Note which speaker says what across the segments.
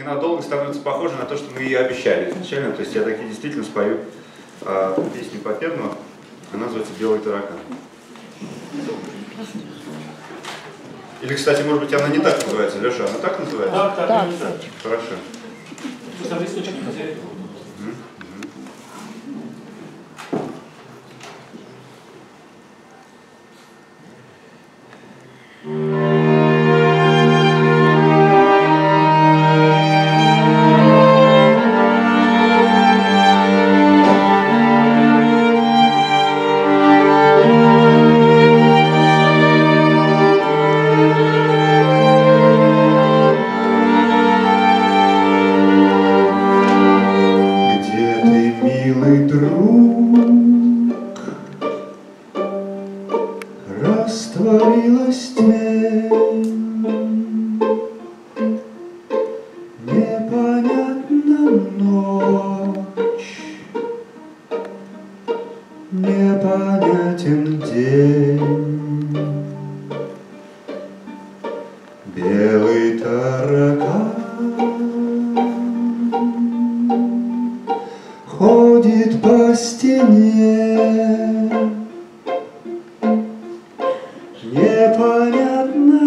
Speaker 1: ненадолго становится похоже на то, что мы и обещали изначально. То есть я таки действительно спою песню Попенного, она называется «Белый таракан». Или, кстати, может быть, она не так называется, Леша, она так называется?
Speaker 2: Да, так.
Speaker 1: Хорошо.
Speaker 3: Милый друг, растворилась тень, непонятна ночь, непонятен день, белый таракан ходит по стене, непонятна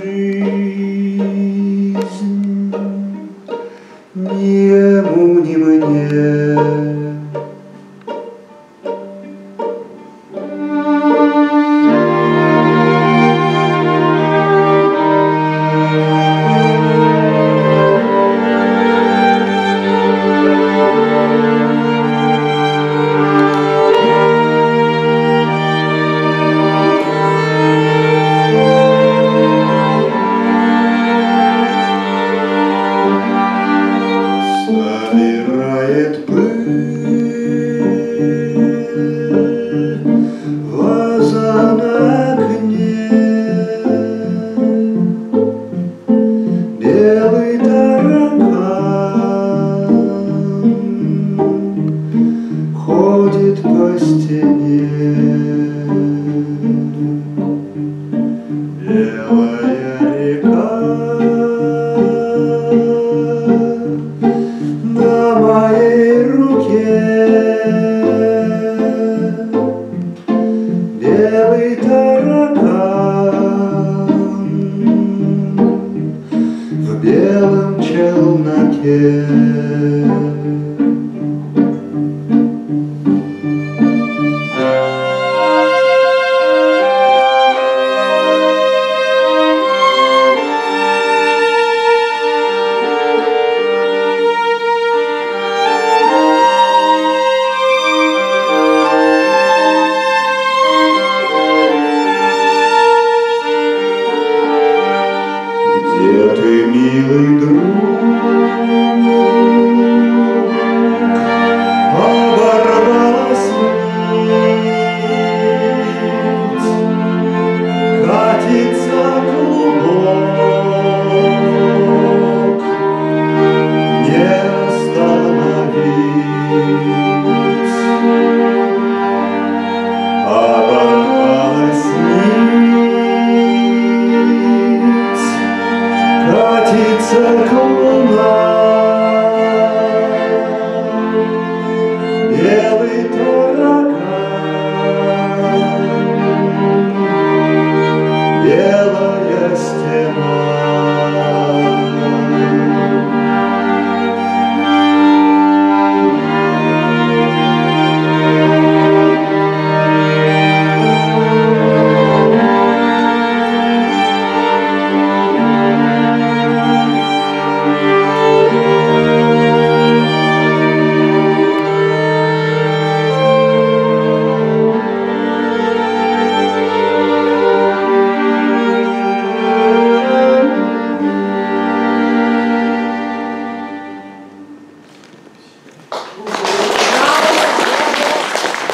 Speaker 3: жизнь ни ему, ни мне. Собирает пыль ваза на окне, белый таракан ходит по стене, белая река на моей руке, белый таракан в белом челноке.